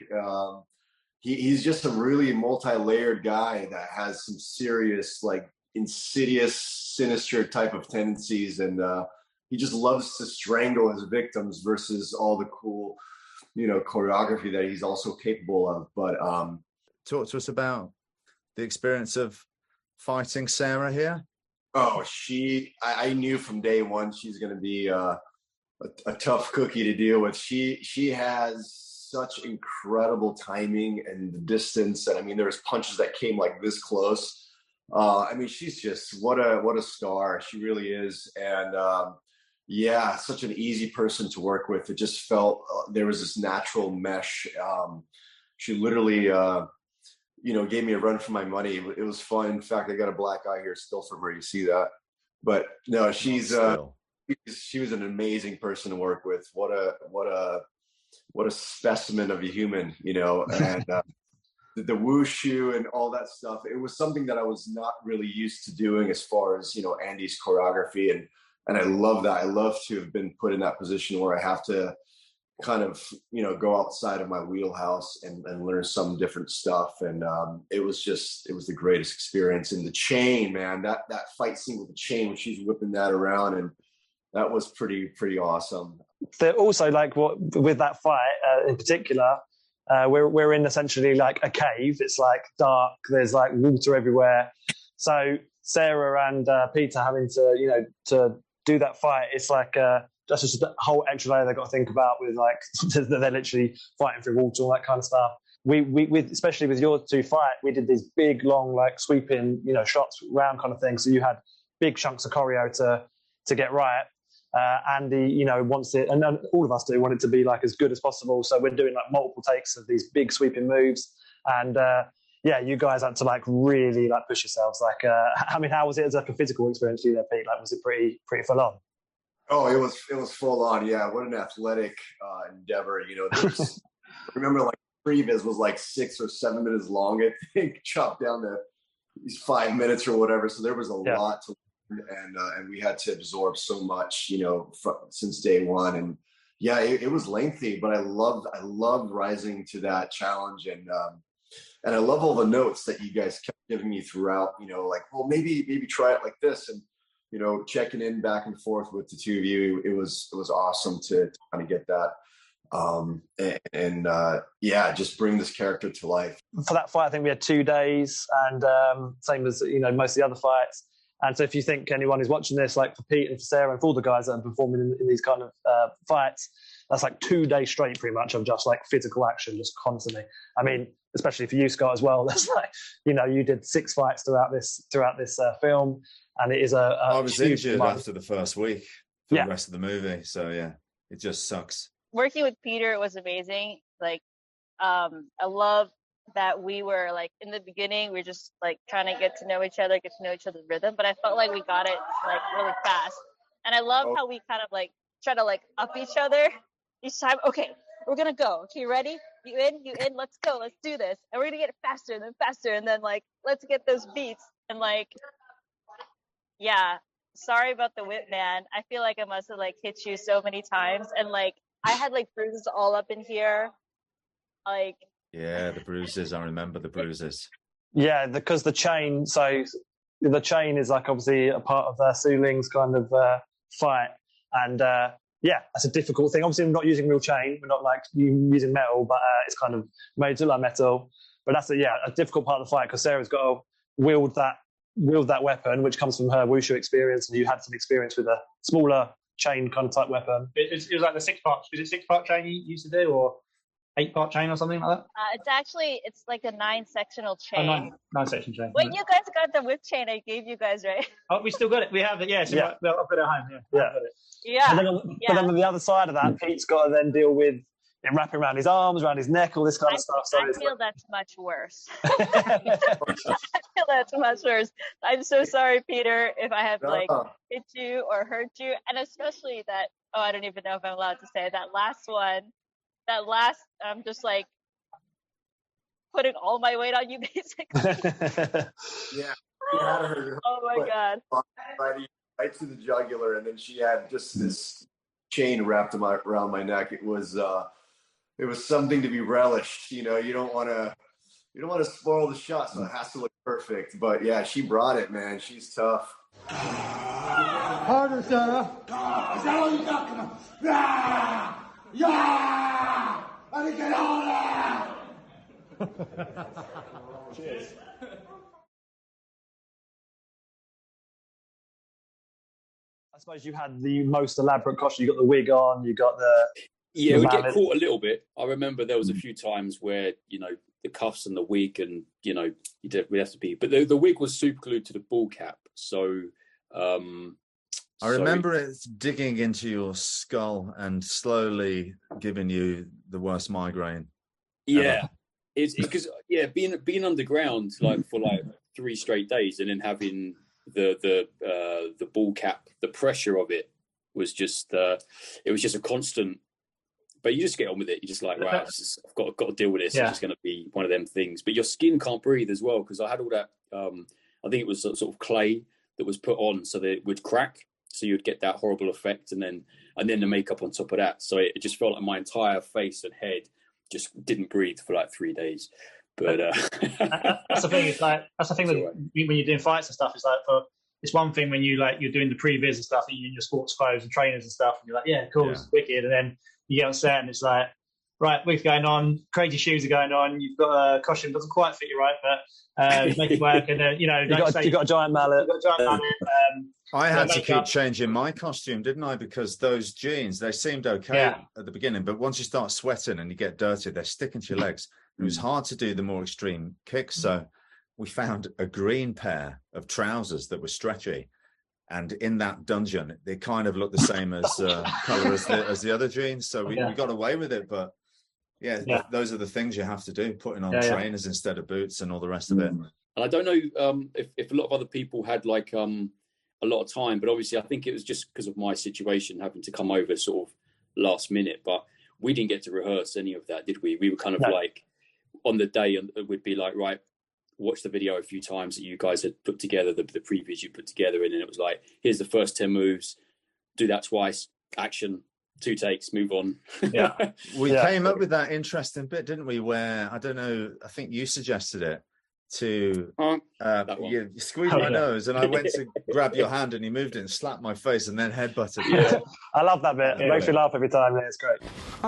He's just a really multi-layered guy that has some serious, insidious, sinister type of tendencies, and he just loves to strangle his victims versus all the cool, choreography that he's also capable of. But
talk to us about the experience of fighting Sarah here.
Oh, I knew from day one she's going to be a tough cookie to deal with. She has such incredible timing and the distance, and I mean, there's punches that came like this close. She's just what a star. She really is, and such an easy person to work with. It just felt there was this natural mesh. She literally, gave me a run for my money. It was fun. In fact, I got a black eye here still from her. You see that? But no, she was an amazing person to work with. What a specimen of a human, and the wushu and all that stuff. It was something that I was not really used to doing as far as, Andy's choreography. And I love that. I love to have been put in that position where I have to kind of, go outside of my wheelhouse and learn some different stuff. And it was the greatest experience. And the chain, man, that fight scene with the chain, when she's whipping that around, and that was pretty awesome.
They're also with that fight in particular, we're in essentially like a cave. It's dark. There's water everywhere. So Sarah and Peter having to, to do that fight, it's that's just a whole extra layer they've got to think about with they're literally fighting through water, all that kind of stuff. We especially with your two fight, we did these big, long, sweeping, shots round kind of thing. So you had big chunks of choreo to get right. Andy, wants it, and all of us do want it to be as good as possible. So we're doing multiple takes of these big sweeping moves, and you guys had to really push yourselves. How was it as a physical experience for you there, Pete? Was it pretty full on?
Oh, it was full on. Yeah, what an athletic endeavor. I remember previs was 6 or 7 minutes long. I think chopped down to these 5 minutes or whatever. So there was a lot to. And we had to absorb so much, since day one. And it was lengthy, but I loved rising to that challenge. And I love all the notes that you guys kept giving me throughout, maybe try it like this. And, checking in back and forth with the two of you. It was awesome to kind of get that. Just bring this character to life.
For that fight, I think we had 2 days, and same as, most of the other fights. And so if you think anyone who's watching this, for Pete and for Sarah and for all the guys that are performing in these kind of fights, that's 2 days straight pretty much of just physical action, just constantly. I mean, especially for you, Scott, as well. That's you did 6 fights throughout this film, and it is
I was injured after the first week for the rest of the movie. So it just sucks.
Working with Peter was amazing. I love that we were in the beginning, we were just trying to get to know each other's rhythm, but I felt like we got it really fast. And I love how we kind of try to up each other each time. Okay, we're gonna go. Okay, ready? You in, let's go, let's do this. And we're gonna get faster and then faster, and then let's get those beats. And sorry about the whip, man. I feel like I must have hit you so many times, and I had bruises all up in here.
Yeah, the bruises. I remember the bruises.
Yeah, because the chain. So the chain is like obviously a part of Su Ling's kind of fight, and yeah, that's a difficult thing. Obviously, we're not using real chain. We're not like using metal, but it's kind of made to look like metal. But that's a difficult part of the fight because Sarah's got to wield that weapon, which comes from her wushu experience, and you had some experience with a smaller chain kind of type weapon.
It was like the 6-part. Is it 6-part chain you used to do, or 8-part chain or something like that?
It's like a 9-sectional chain.
9-section chain.
Wait, you guys got the whip chain I gave you guys, right?
Oh, we still got it. We have it. Yeah. So I've got it at home.
Yeah.
Yeah.
But then on the other side of that, Pete's got to then deal with him wrapping around his arms, around his neck, all this kind of stuff. So
I feel that's much worse. I feel that's much worse. I'm so sorry, Peter, if I have hit you or hurt you, and especially that. Oh, I don't even know if I'm allowed to say that last one. I'm just like putting all my weight on you, basically.
Yeah. She had her
oh my God.
Right to the jugular, and then she had just this chain wrapped around my neck. It was something to be relished. You don't want to spoil the shot, so it has to look perfect. But yeah, she brought it, man. She's tough.
Harder, Sarah. Is that all you got? Come on. Yeah! Let me get on there!
Cheers. I suppose you had the most elaborate costume. You got the wig on, you got the...
Yeah, we get caught a little bit. I remember there was a few times where, the cuffs and the wig and, we have to be... But the wig was super glued to the ball cap. So...
I remember it digging into your skull and slowly giving you the worst migraine.
Yeah. Ever. It's because, being underground for 3 straight days and then having the ball cap, the pressure of it was just it was just a constant. But you just get on with it. You're just like, right, I've got to deal with this. Yeah. It's just going to be one of them things. But your skin can't breathe as well because I had all that. I think it was sort of clay that was put on so that it would crack. So you'd get that horrible effect, and then the makeup on top of that. So it just felt like my entire face and head just didn't breathe for 3 days. But
that's the thing. That's the thing when you're doing fights and stuff. It's one thing when you're doing the previs and stuff, and you're in your sports clothes and trainers and stuff, and you're like, yeah, cool, it's wicked. And then you get on set and it's like, right, wig's going on, crazy shoes are going on. You've got a costume doesn't quite fit you right, but make it work. And then you got
a giant mallet.
I had to keep changing my costume, didn't I? Because those jeans, they seemed okay at the beginning, but once you start sweating and you get dirty, they're sticking to your legs. It was hard to do the more extreme kicks. So we found a green pair of trousers that were stretchy. And in that dungeon, they kind of looked the same as color as the other jeans. So we got away with it. But those are the things you have to do, putting on trainers instead of boots and all the rest of it.
And I don't know if a lot of other people had a lot of time, but obviously I think it was just because of my situation having to come over sort of last minute, but we didn't get to rehearse any of that, did we? We were kind of on the day, and we'd be like, right, watch the video a few times that you guys had put together, the previews you put together, and then it was like, here's the first 10 moves, do that twice, action, 2 takes, move on.
We came up with that interesting bit, didn't we, where, I don't know, I think you suggested it, to you squeezed my nose and I went to grab your hand and you moved it and slapped my face and then headbutted you.
I love that bit. It makes me laugh every time. It's great.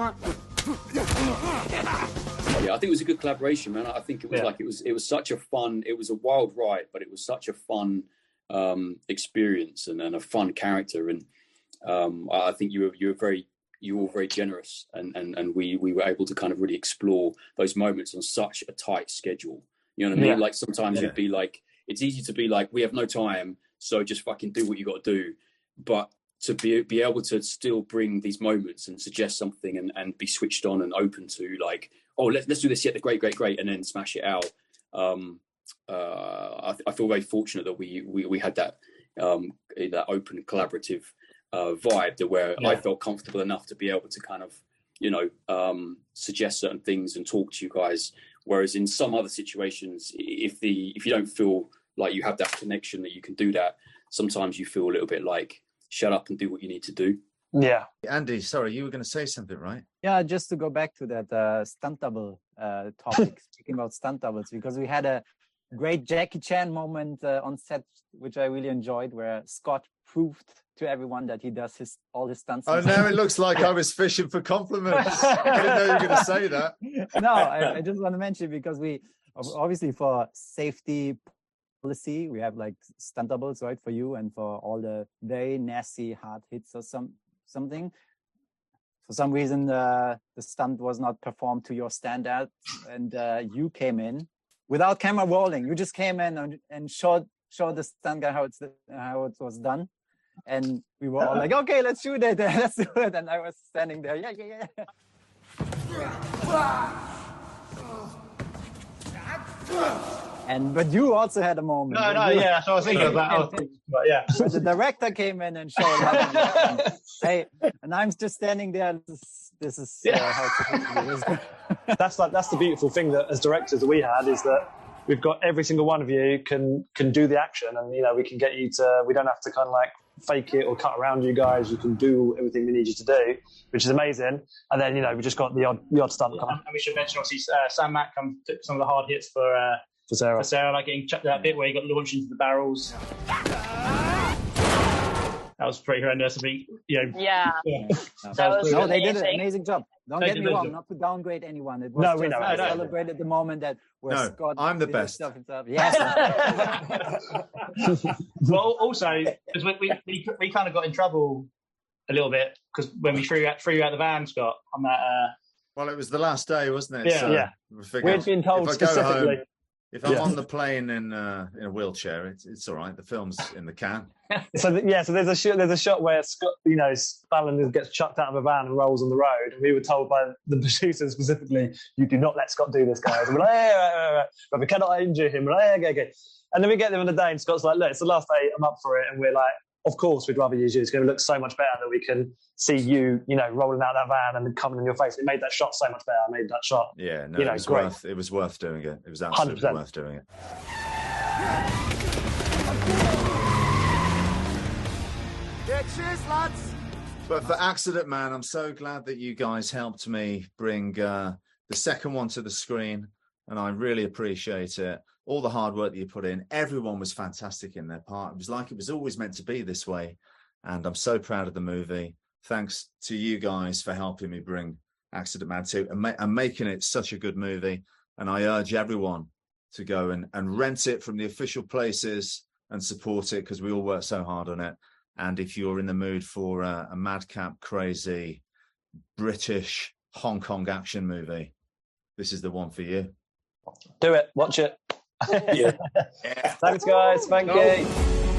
I think it was a good collaboration, man. I think it was it was such a fun, it was a wild ride, but it was such a fun experience and a fun character. And I think you were very generous, and we were able to kind of really explore those moments on such a tight schedule. You know what I mean? Like sometimes you'd be like, it's easy to be like, we have no time, so just fucking do what you got to do. But to be able to still bring these moments and suggest something and be switched on and open to like, oh, let's do this, great, and then smash it out. I feel very fortunate that we had that open collaborative vibe where I felt comfortable enough to be able to kind of, suggest certain things and talk to you guys. Whereas in some other situations, if you don't feel like you have that connection that you can do that, sometimes you feel a little bit like, shut up and do what you need to do.
Yeah.
Andy, sorry, you were going to say something, right?
Yeah, just to go back to that stunt double topic, speaking about stunt doubles, because we had a great Jackie Chan moment on set, which I really enjoyed, where Scott proved to everyone that he does all his stunts.
Oh, now it looks like I was fishing for compliments. I didn't know you were going to say that.
No, I just want to mention, because we obviously, for safety policy, we have like stunt doubles, right, for you and for all the very nasty hard hits or something. For some reason, the stunt was not performed to your standards, and you came in without camera rolling. You just came in and showed the stunt guy how it was done, and we were all like, "Okay, let's shoot it, let's do it." And I was standing there, yeah. But you also had a moment.
Yeah, so I was thinking about that. But yeah.
The director came in and showed how. Hey, and I'm just standing there. This is how it's supposed to be.
That's the beautiful thing that as directors that we had, is that we've got every single one of you can do the action, and we can get you to. We don't have to kind of like fake it or cut around you guys. You can do everything we need you to do, which is amazing. And then we just got the odd stunt.
And we should mention, obviously, Sam Mack took some of the hard hits for Sarah, like getting that bit where he got launched into the barrels. That was pretty horrendous.
Yeah.
No, they did an amazing job. Don't get me wrong, not to downgrade anyone. It was
we know.
I celebrated the moment that Scott.
I'm the best.
Stuff himself. Yes.
Well, also, because we kind of got in trouble a little bit, because when we threw you out the van, Scott, on that.
Well, it was the last day, wasn't it?
Yeah.
So
we'd been told specifically.
If I'm on the plane in a wheelchair, it's all right. The film's in the can.
So there's a shot where Scott, Fallon gets chucked out of a van and rolls on the road. And we were told by the producers specifically, "You do not let Scott do this, guys." And we're like, "Hey, but we cannot injure him." We're like, "Hey, okay." And then we get there on the day, and Scott's like, "Look, it's the last day. I'm up for it." And we're like, "Of course, we'd rather use you. It's going to look so much better that we can see you, rolling out that van and coming in your face." It made that shot so much better. I made that shot.
Yeah, no, it was worth doing it. It was absolutely
100%.
worth doing it.
Yeah, cheers, lads.
But for Accident Man, I'm so glad that you guys helped me bring the second one to the screen, and I really appreciate it. All the hard work that you put in. Everyone was fantastic in their part. It was like it was always meant to be this way, and I'm so proud of the movie. Thanks to you guys for helping me bring Accident Man 2 and making it such a good movie. And I urge everyone to go and rent it from the official places and support it, because we all work so hard on it. And if you're in the mood for a madcap, crazy, British, Hong Kong action movie, this is the one for you.
Do it. Watch it.
Yeah.
Thanks, guys. Thank you.